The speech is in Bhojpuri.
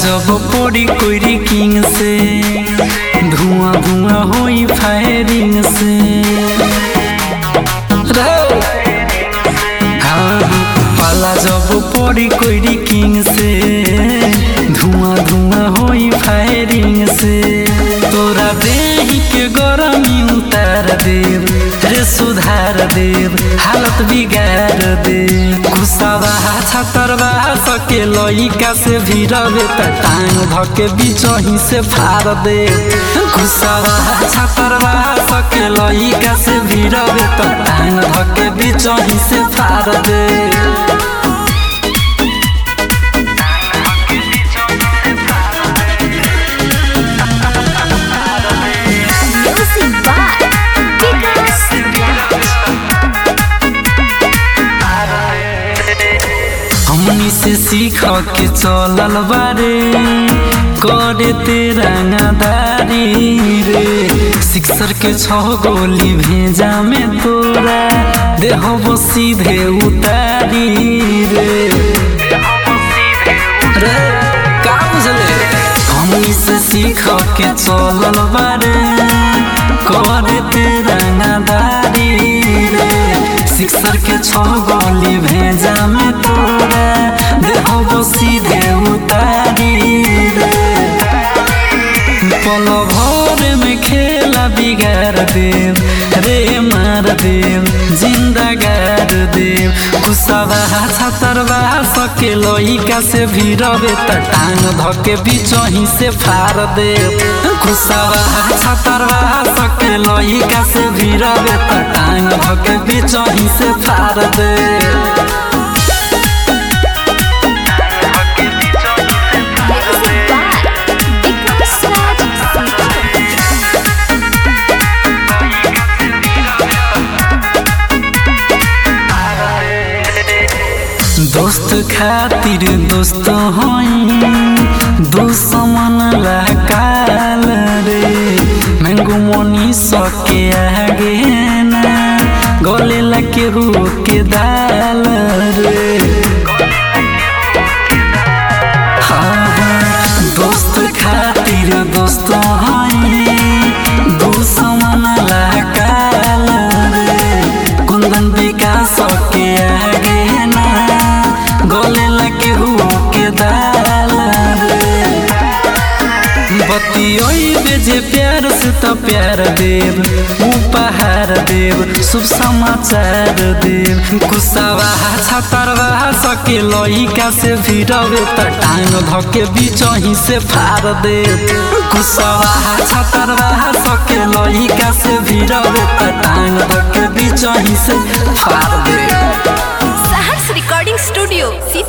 जब पड़ी कोई किंग से धुआं धुआं होई फायरिंग से पाला जब पड़ी कोई किंग से धुआं धुआं होई फायरिंग से तोरा देही के गरमी उतार देव रे सुधार देव हालत बिगाड़ दे गुस्सावा छतरवा सके लइका से भिड़वे त टांग धके बिचही से फाड़ दे गुस्सावा छतरवा सके लइका से भिड़वे त टांग धके बिचही से फाड़ दे हमनी से सीख के चलल बारे करे तेरा नादारी रे सिक्सर के 6 गोली भेजा में तोरा देहो सीधे उतारी रे का बुझले हमनी से सीख के चलल बारे करे तेरा नादारी रे सिक्सर के 6 गोली भेजा में तोरा देहो सीधे उतारी रे पल भर में खेला बिगाड़ देव रे मार देव जिंदा गाड़ देव गुस्सावा छतरवा सके लइका से भिड़वे त टांग धके बिचही से फाड़ देव गुस्सावा छतरवा सके लइका से भिड़वे त टांग धके बिचही से फाड़ देव दोस्त खातिर दोस्त हई दुश्मन ला काल रे मैंगो मनी सके आगे ना गले लके हो के दाल रे दोस्त खातिर दोस्त हई दुश्मन ला काल रे कुंदन विकास के आगे ना गले लगे हो के दाल रे बतियोई बेजे प्यार से तो प्यार देव उपहार देव शुभ समाचार देव गुस्सावा छतरवा सके लइका से भिड़वे त टांग धके बिचही से फाड़ देव गुस्सावा छतरवा सके लइका से भिड़वे त टांग धके बिचही से फाड़ देव रिकॉर्डिंग स्टूडियो